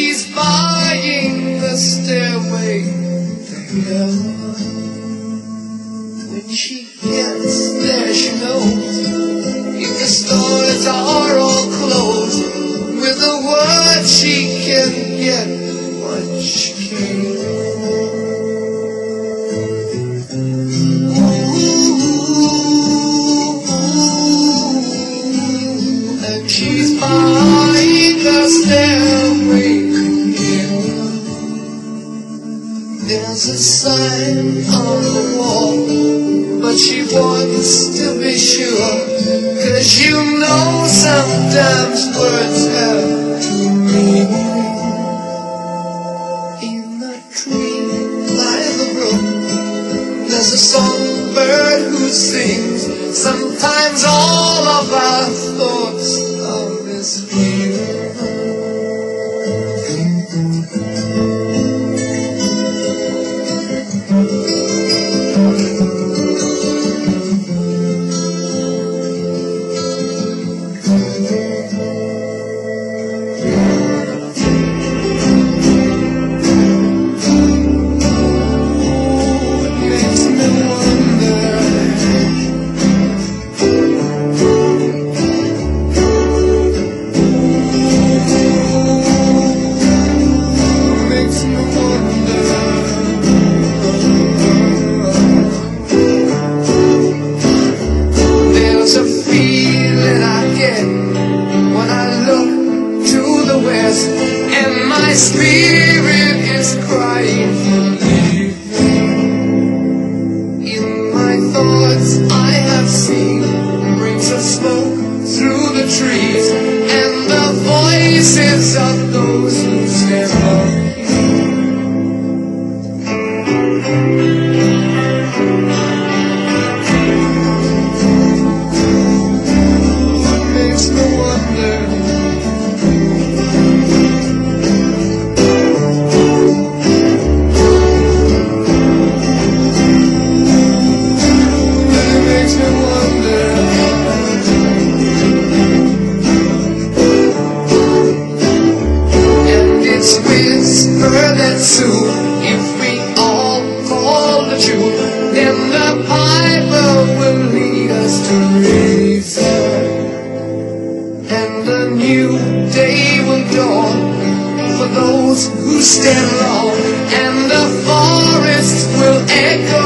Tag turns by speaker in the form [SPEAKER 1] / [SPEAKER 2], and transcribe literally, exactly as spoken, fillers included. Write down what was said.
[SPEAKER 1] she's buying the stairway to heaven. When she gets there, she knows if the stores are all closed, with a word she can get what she can. Ooh, and she's buying the stairway here. There's a sign on the wall, but she wants to be sure, 'cause you know sometimes words have two meanings. In the tree by the brook, there's a songbird who sings. Sometimes all of our thoughts are misleading. And my spirit is crying for leaving. In my thoughts I have seen rings of smoke through the trees, and the voices of those who stand up. What makes me wonder? Soon, if we all call the truth, then the Bible will lead us to reason, and a new day will dawn for those who stand long, and the forests will echo